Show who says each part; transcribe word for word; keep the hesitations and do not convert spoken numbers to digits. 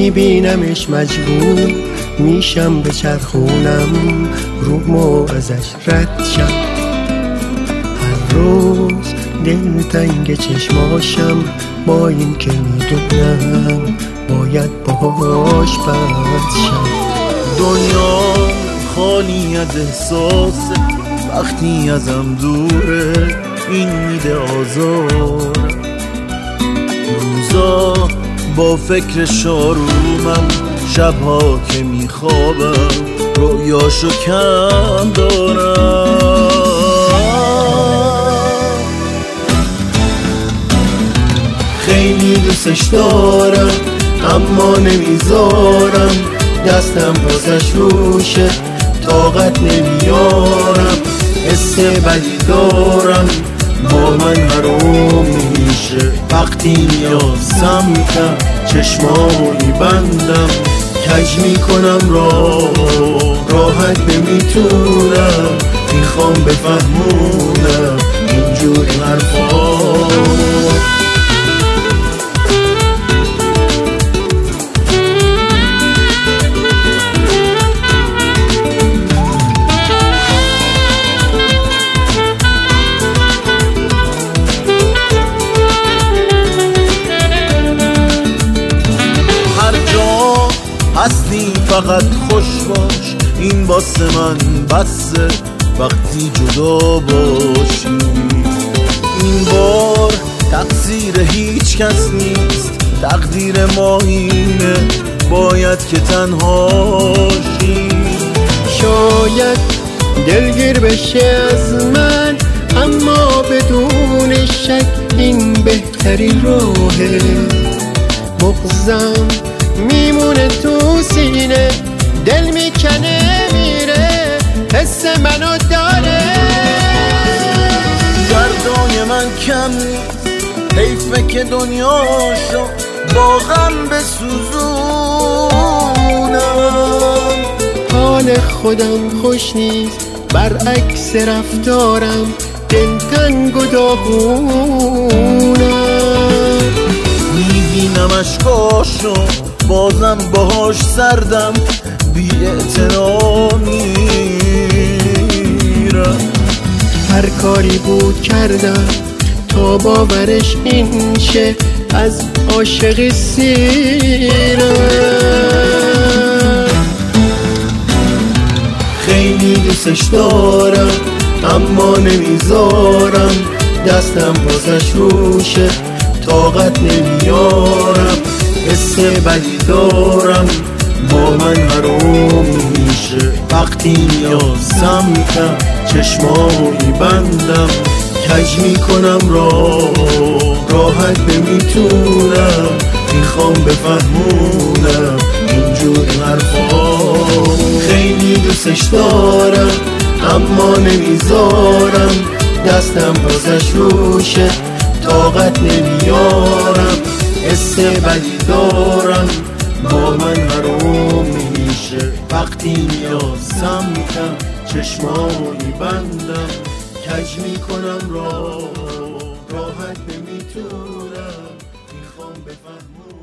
Speaker 1: میبینمش مجبور میشم به چرخونم رومو ازش رد شم. هر روز دلتنگ چشماشم با این که میدونم باید باهاش بد شم.
Speaker 2: دنیا خالی از احساسه وقتی ازم دوره، این میده آزار. روزا با فکر شارومم، شبها که میخوابم رویاشو کم دارم.
Speaker 1: خیلی دوستش دارم اما نمیذارم دستم واسش روشه، طاقت نمیارم، حس بدی دارم با من حروم میشه. وقتی میاد سمتم چشمامو میبندم، کج میکنم راه راحت نمیتونم، میخوام بفهمونم اینجوری حرفا.
Speaker 2: هستی فقط خوش باش، این واسه من بسه وقتی جدا باشی. این بار تقصیر هیچ کس نیست، تقدیر ما اینه باید که تنهاشی.
Speaker 1: شاید دلگیر بشه از من اما بدون شک این بهترین راهه. مغزم میمونه تو سینه، دل میکنه میره، حس منو داره.
Speaker 2: گردای من کم نیست، حیفه که دنیاشو با غم بسوزونم.
Speaker 1: حال خودم خوش نیست، برعکس رفتارم دلتنگ و داغونم.
Speaker 2: میبینم اشکاشو بازم باهاش سردم، بی اعتنا میرم.
Speaker 1: هر کاری بود کردم تا باورش این شه، از عاشقی سیرم. خیلی دوستش دارم اما نمیذارم دستم واسش روشه، طاقت نمیارم، حس بدی دارم با من حروم میشه. وقتی میاد سمتم چشمامو میبندم، کج میکنم راه راحت نمیتونم، میخوام بفهمونم اینجوری حرفا. خیلی دوستش دارم اما نمیذارم دستم واسش روشه، طاقت نمیارم، حس بدی دارم با من حروم میشه. وقتی میاد سمتم چشمامو میبندم، کج میکنم راه راحت نمیتونم، میخوام بفهمونم.